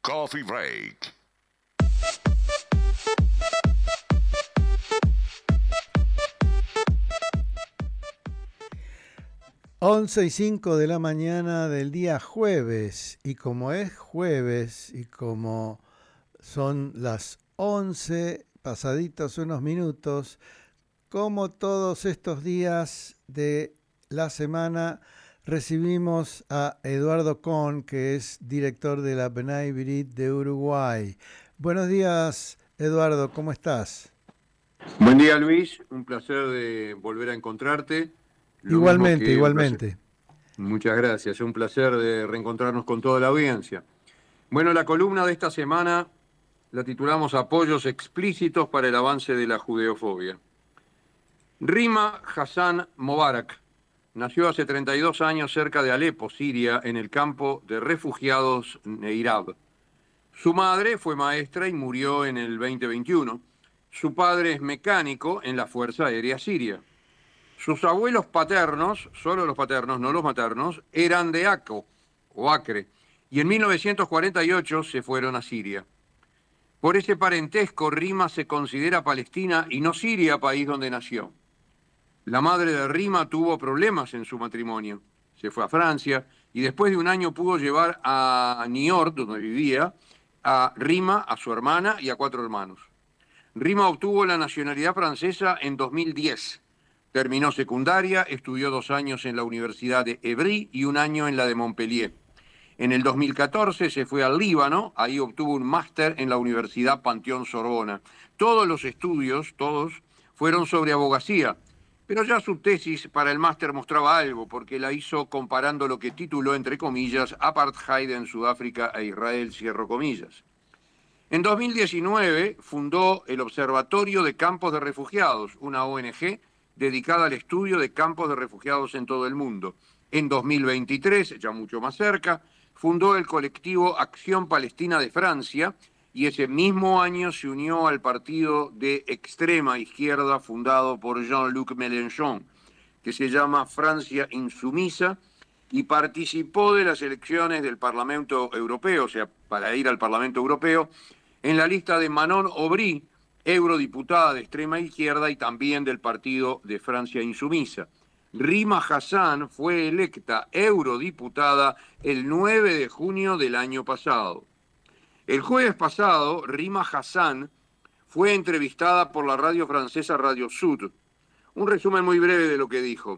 Coffee Break. Once y 5 de la mañana del día jueves, y como es jueves y como son las 11 pasaditos unos minutos, como todos estos días de la semana, recibimos a Eduardo Kohn, que es director de la B'nai B'rith de Uruguay. Buenos días, Eduardo, ¿cómo estás? Buen día, Luis. Un placer de volver a encontrarte. Lo mismo Igualmente, que un placer. igualmente. Muchas gracias. Un placer de reencontrarnos con toda la audiencia. Bueno, la columna de esta semana la titulamos Apoyos explícitos para el avance de la judeofobia. Rima Hassan Mobarak nació hace 32 años cerca de Alepo, Siria, en el campo de refugiados Neirab. Su madre fue maestra y murió en el 2021. Su padre es mecánico en la Fuerza Aérea Siria. Sus abuelos paternos, solo los paternos, no los maternos, eran de Acre, y en 1948 se fueron a Siria. Por ese parentesco, Rima se considera palestina y no Siria, país donde nació. La madre de Rima tuvo problemas en su matrimonio. Se fue a Francia y después de un año pudo llevar a Niort, donde vivía, a Rima, a su hermana y a 4 hermanos. Rima obtuvo la nacionalidad francesa en 2010. Terminó secundaria, estudió 2 años en la Universidad de Évry y 1 año en la de Montpellier. En el 2014 se fue al Líbano, ahí obtuvo un máster en la Universidad Panteón Sorbona. Todos los estudios, fueron sobre abogacía, pero ya su tesis para el máster mostraba algo, porque la hizo comparando lo que tituló, entre comillas, apartheid en Sudáfrica e Israel, cierro comillas. En 2019 fundó el Observatorio de Campos de Refugiados, una ONG dedicada al estudio de campos de refugiados en todo el mundo. En 2023, ya mucho más cerca, fundó el colectivo Acción Palestina de Francia y ese mismo año se unió al partido de extrema izquierda fundado por Jean-Luc Mélenchon, que se llama Francia Insumisa, y participó de las elecciones del Parlamento Europeo, o sea, para ir al Parlamento Europeo, en la lista de Manon Aubry, eurodiputada de extrema izquierda y también del partido de Francia Insumisa. Rima Hassan fue electa eurodiputada el 9 de junio del año pasado. El jueves pasado, Rima Hassan fue entrevistada por la radio francesa Radio Sud. Un resumen muy breve de lo que dijo.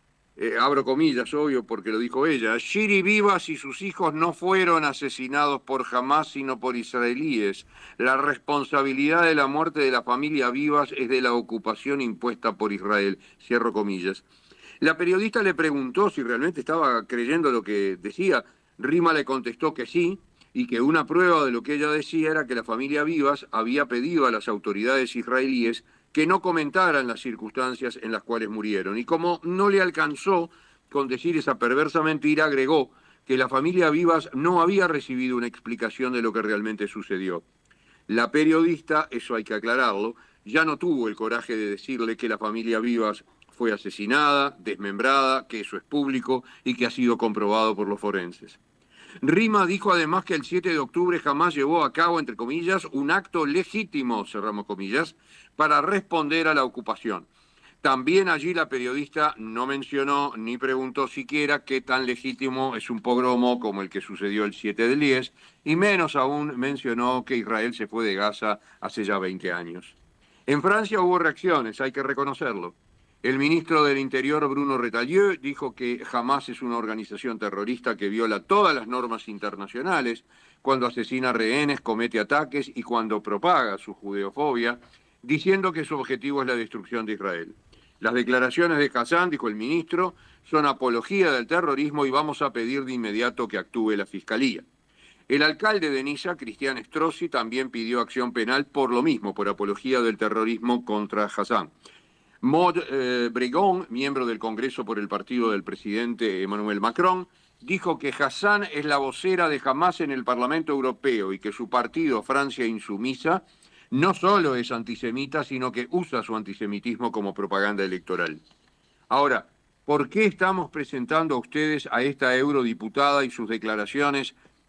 Abro comillas, obvio, porque lo dijo ella. Shiri Vivas y sus hijos no fueron asesinados por Hamás, sino por israelíes. La responsabilidad de la muerte de la familia Vivas es de la ocupación impuesta por Israel. Cierro comillas. La periodista le preguntó si realmente estaba creyendo lo que decía. Rima le contestó que sí, y que una prueba de lo que ella decía era que la familia Vivas había pedido a las autoridades israelíes que no comentaran las circunstancias en las cuales murieron. Y como no le alcanzó con decir esa perversa mentira, agregó que la familia Vivas no había recibido una explicación de lo que realmente sucedió. La periodista, eso hay que aclararlo, ya no tuvo el coraje de decirle que la familia Vivas fue asesinada, desmembrada, que eso es público y que ha sido comprobado por los forenses. Rima dijo además que el 7 de octubre jamás llevó a cabo, entre comillas, un acto legítimo, cerramos comillas, para responder a la ocupación. También allí la periodista no mencionó ni preguntó siquiera qué tan legítimo es un pogromo como el que sucedió el 7 del 10, y menos aún mencionó que Israel se fue de Gaza hace ya 20 años. En Francia hubo reacciones, hay que reconocerlo. El ministro del Interior, Bruno Retailleau, dijo que Hamás es una organización terrorista que viola todas las normas internacionales cuando asesina rehenes, comete ataques y cuando propaga su judeofobia, diciendo que su objetivo es la destrucción de Israel. Las declaraciones de Hassan, dijo el ministro, son apología del terrorismo y vamos a pedir de inmediato que actúe la Fiscalía. El alcalde de Niza, Cristian Estrosi, también pidió acción penal por lo mismo, por apología del terrorismo contra Hassan. Maud Bregon, miembro del Congreso por el partido del presidente Emmanuel Macron, dijo que Hassan es la vocera de Hamás en el Parlamento Europeo y que su partido, Francia Insumisa, no solo es antisemita, sino que usa su antisemitismo como propaganda electoral. Ahora, ¿por qué estamos presentando a ustedes a esta eurodiputada y sus declaraciones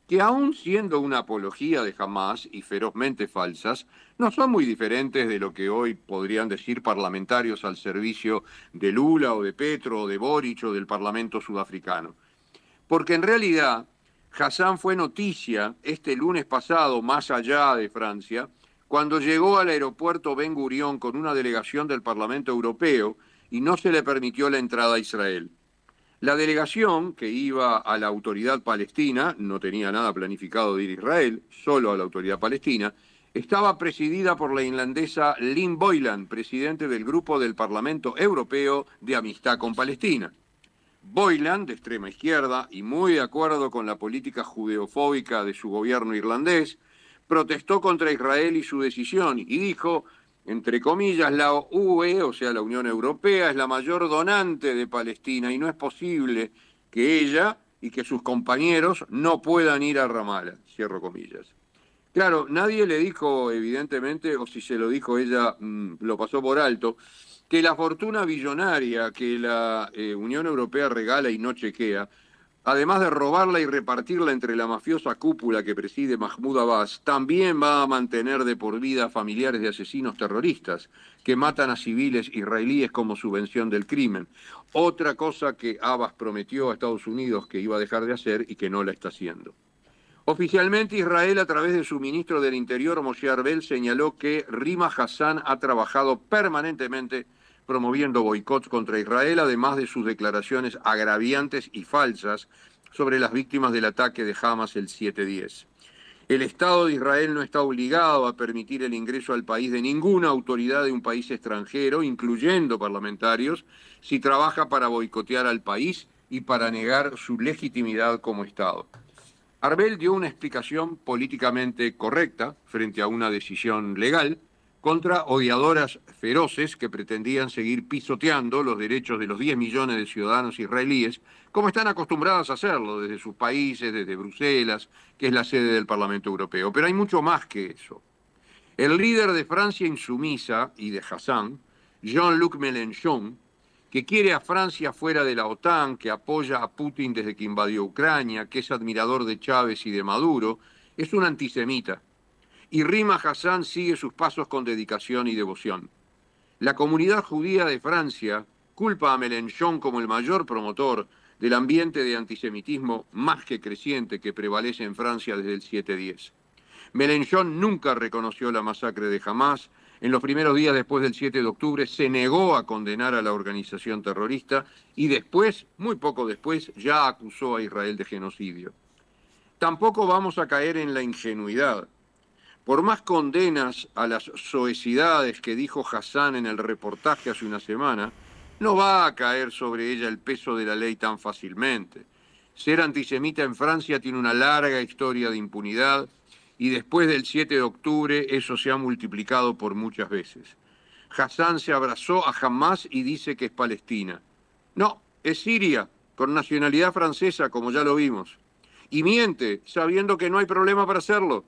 que aún siendo una apología de Hamás y ferozmente falsas, no son muy diferentes de lo que hoy podrían decir parlamentarios al servicio de Lula o de Petro o de Boric o del Parlamento sudafricano. Porque en realidad Hassan fue noticia este lunes pasado, más allá de Francia, cuando llegó al aeropuerto Ben Gurión con una delegación del Parlamento Europeo y no se le permitió la entrada a Israel. La delegación, que iba a la autoridad palestina, no tenía nada planificado de ir a Israel, solo a la autoridad palestina, estaba presidida por la irlandesa Lynn Boylan, presidente del grupo del Parlamento Europeo de Amistad con Palestina. Boylan, de extrema izquierda y muy de acuerdo con la política judeofóbica de su gobierno irlandés, protestó contra Israel y su decisión y dijo, entre comillas, la UE, o sea, la Unión Europea, es la mayor donante de Palestina y no es posible que ella y que sus compañeros no puedan ir a Ramallah, cierro comillas. Claro, nadie le dijo, evidentemente, o si se lo dijo ella, lo pasó por alto, que la fortuna billonaria que la Unión Europea regala y no chequea, además de robarla y repartirla entre la mafiosa cúpula que preside Mahmoud Abbas, también va a mantener de por vida a familiares de asesinos terroristas que matan a civiles israelíes como subvención del crimen. Otra cosa que Abbas prometió a Estados Unidos que iba a dejar de hacer y que no la está haciendo. Oficialmente Israel, a través de su ministro del Interior, Moshe Arbel, señaló que Rima Hassan ha trabajado permanentemente promoviendo boicots contra Israel, además de sus declaraciones agraviantes y falsas sobre las víctimas del ataque de Hamas el 7-10. El Estado de Israel no está obligado a permitir el ingreso al país de ninguna autoridad de un país extranjero, incluyendo parlamentarios, si trabaja para boicotear al país y para negar su legitimidad como Estado. Arbel dio una explicación políticamente correcta frente a una decisión legal contra odiadoras feroces que pretendían seguir pisoteando los derechos de los 10 millones de ciudadanos israelíes, como están acostumbradas a hacerlo desde sus países, desde Bruselas, que es la sede del Parlamento Europeo. Pero hay mucho más que eso. El líder de Francia insumisa y de Hassan, Jean-Luc Mélenchon, que quiere a Francia fuera de la OTAN, que apoya a Putin desde que invadió Ucrania, que es admirador de Chávez y de Maduro, es un antisemita. Y Rima Hassan sigue sus pasos con dedicación y devoción. La comunidad judía de Francia culpa a Mélenchon como el mayor promotor del ambiente de antisemitismo más que creciente que prevalece en Francia desde el 7-10. Mélenchon nunca reconoció la masacre de Hamás. En los primeros días después del 7 de octubre se negó a condenar a la organización terrorista y después, muy poco después, ya acusó a Israel de genocidio. Tampoco vamos a caer en la ingenuidad. Por más condenas a las soecidades que dijo Hassan en el reportaje hace una semana, no va a caer sobre ella el peso de la ley tan fácilmente. Ser antisemita en Francia tiene una larga historia de impunidad y después del 7 de octubre eso se ha multiplicado por muchas veces. Hassan se abrazó a Hamás y dice que es Palestina. No, es Siria, con nacionalidad francesa, como ya lo vimos. Y miente, sabiendo que no hay problema para hacerlo.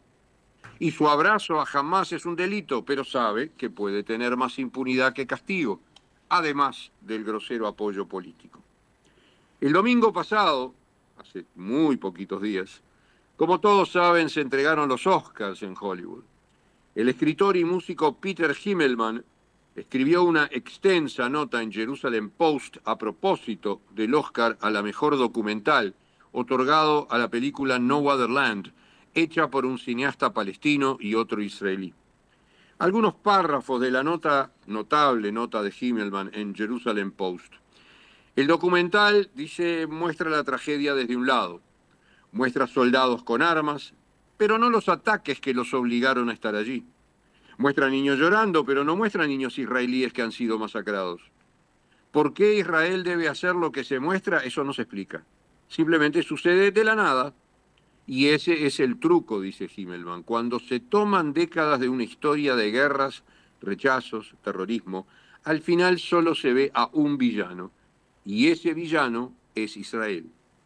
Y su abrazo a Hamás es un delito, pero sabe que puede tener más impunidad que castigo, además del grosero apoyo político. El domingo pasado, hace muy poquitos días, como todos saben, se entregaron los Oscars en Hollywood. El escritor y músico Peter Himmelman escribió una extensa nota en Jerusalem Post a propósito del Oscar a la mejor documental, otorgado a la película No Other Land, hecha por un cineasta palestino y otro israelí. Algunos párrafos de la notable nota de Himmelman en Jerusalem Post. El documental, dice, muestra la tragedia desde un lado. Muestra soldados con armas, pero no los ataques que los obligaron a estar allí. Muestra niños llorando, pero no muestra niños israelíes que han sido masacrados. ¿Por qué Israel debe hacer lo que se muestra? Eso no se explica. Simplemente sucede de la nada. Y ese es el truco, dice Himmelman. Cuando se toman décadas de una historia de guerras, rechazos, terrorismo, al final solo se ve a un villano. Y ese villano es Israel.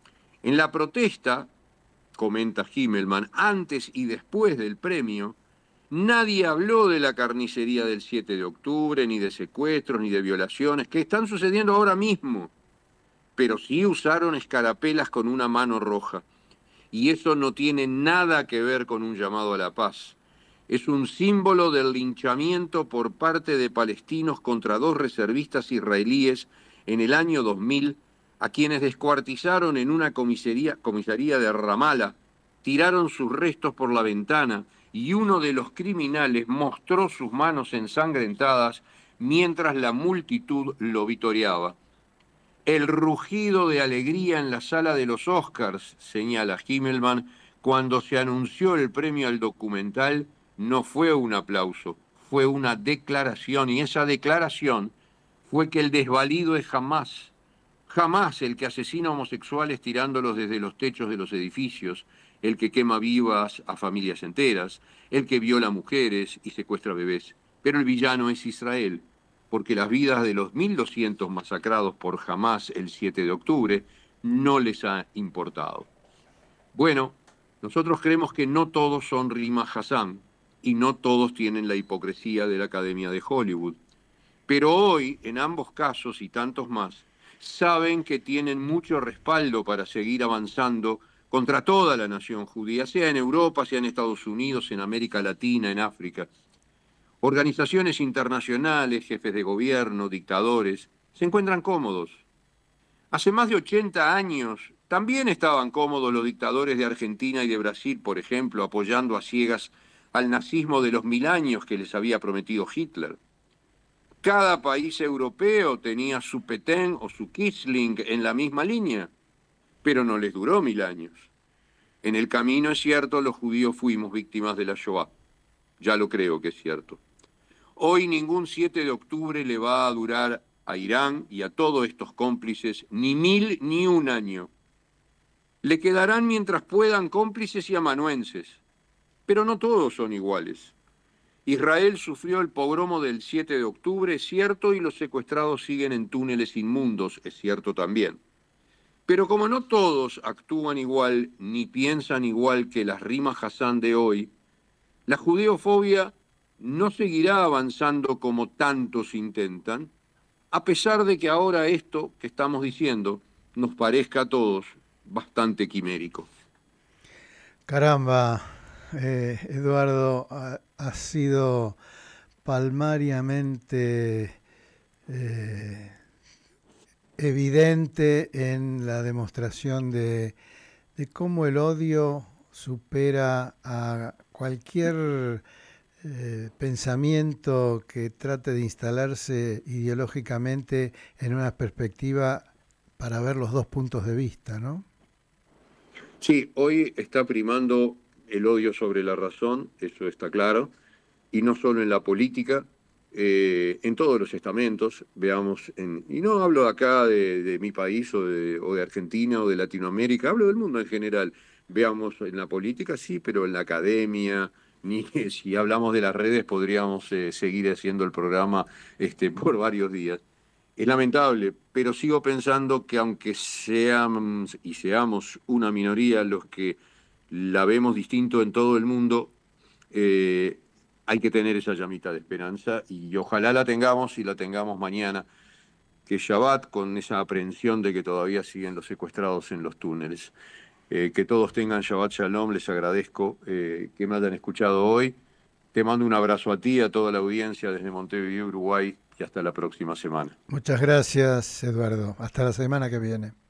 En la protesta, comenta Himmelman, antes y después del premio, nadie habló de la carnicería del 7 de octubre, ni de secuestros, ni de violaciones, que están sucediendo ahora mismo. Pero sí usaron escarapelas con una mano roja. y eso no tiene nada que ver con un llamado a la paz. Es un símbolo del linchamiento por parte de palestinos contra 2 reservistas israelíes en el año 2000, a quienes descuartizaron en una comisaría de Ramallah, tiraron sus restos por la ventana y uno de los criminales mostró sus manos ensangrentadas mientras la multitud lo vitoreaba. El rugido de alegría en la sala de los Oscars, señala Himmelman, cuando se anunció el premio al documental, no fue un aplauso, fue una declaración, y esa declaración fue que el desvalido es jamás, jamás el que asesina homosexuales tirándolos desde los techos de los edificios, el que quema vivas a familias enteras, el que viola mujeres y secuestra bebés. Pero el villano es Israel, porque las vidas de los 1.200 masacrados por Hamás el 7 de octubre no les ha importado. Bueno, nosotros creemos que no todos son Rima Hassan y no todos tienen la hipocresía de la Academia de Hollywood. Pero hoy, en ambos casos y tantos más, saben que tienen mucho respaldo para seguir avanzando contra toda la nación judía, sea en Europa, sea en Estados Unidos, en América Latina, en África. Organizaciones internacionales, jefes de gobierno, dictadores, se encuentran cómodos. Hace más de 80 años también estaban cómodos los dictadores de Argentina y de Brasil, por ejemplo, apoyando a ciegas al nazismo de los 1000 años que les había prometido Hitler. Cada país europeo tenía su Petén o su Quisling en la misma línea, pero no les duró 1000 años. En el camino, es cierto, los judíos fuimos víctimas de la Shoah. Ya lo creo que es cierto. Hoy ningún 7 de octubre le va a durar a Irán y a todos estos cómplices ni 1000 ni un año. Le quedarán mientras puedan cómplices y amanuenses, pero no todos son iguales. Israel sufrió el pogromo del 7 de octubre, es cierto, y los secuestrados siguen en túneles inmundos, es cierto también. Pero como no todos actúan igual ni piensan igual que las Rima Hassan de hoy, la judeofobia no seguirá avanzando como tantos intentan, a pesar de que ahora esto que estamos diciendo nos parezca a todos bastante quimérico. Caramba, Eduardo, ha sido palmariamente evidente en la demostración de cómo el odio supera a cualquier pensamiento que trate de instalarse ideológicamente en una perspectiva para ver los dos puntos de vista, ¿no? Sí, hoy está primando el odio sobre la razón, eso está claro, y no solo en la política, en todos los estamentos, veamos, y no hablo acá de mi país o de Argentina o de Latinoamérica, hablo del mundo en general. Veamos en la política, sí, pero en la academia, ni si hablamos de las redes podríamos seguir haciendo el programa por varios días. Es lamentable, pero sigo pensando que aunque seamos una minoría los que la vemos distinto en todo el mundo, hay que tener esa llamita de esperanza y ojalá la tengamos y la tengamos mañana, que Shabbat, con esa aprehensión de que todavía siguen los secuestrados en los túneles. Que todos tengan Shabbat Shalom, les agradezco que me hayan escuchado hoy. Te mando un abrazo a ti, a toda la audiencia desde Montevideo, Uruguay, y hasta la próxima semana. Muchas gracias, Eduardo. Hasta la semana que viene.